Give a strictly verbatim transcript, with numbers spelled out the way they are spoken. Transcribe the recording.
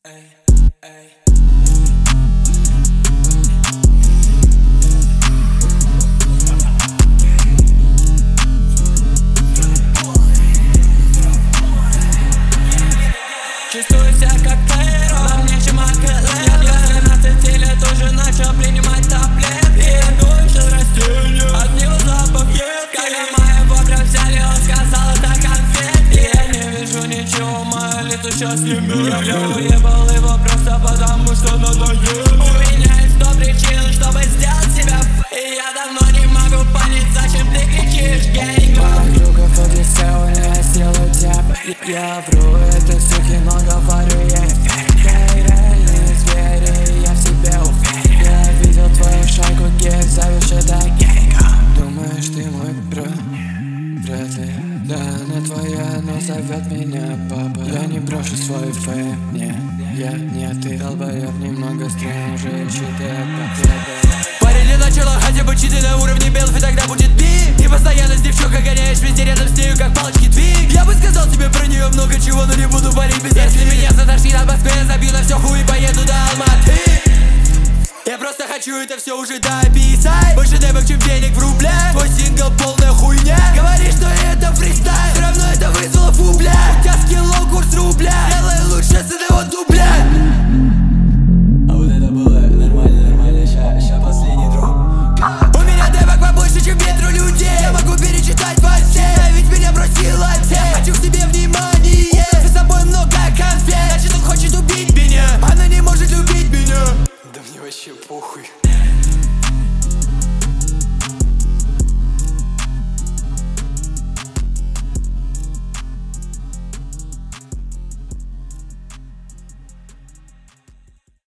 Эй, эй. Чувствую себя как Кайро, на мне чемакале. Я для двенадцати лет уже начал принимать таблетки. Я кончил растение, от него запах едкий. Когда моего прям взяли, он сказал, это конфетки. Я не вижу ничего, мое лицо сейчас не мерзнет. Я уебал его просто потому, что надоело. У меня есть сто причин, чтобы сделать себя ф***. И я давно не могу понять, зачем ты кричишь, гей. Подруга подлетела, я сделаю тебя. Я вру, это суки, но говорю я Ты реальный зверь, и я в себе уверен. Я видел твою шайку, геев, зовешь это гейка. Думаешь, ты мой брат? Вряд ли. Да, она твоя, но зовет меня папа. Я не брошу свой фейм, не, я не ты. Долбоёб немного стрём, уже считает победу. Парень для начала хотя бы читы на уровне белых, и тогда будет бит. И постоянно с девчонкой гоняешь везде рядом с нею, как палочки твик. Я бы сказал тебе про нее много чего, но не буду парить без. Если меня затошнит от Москвы, я забью на все хуй и поеду до Алматы. Я просто хочу это все уже дать.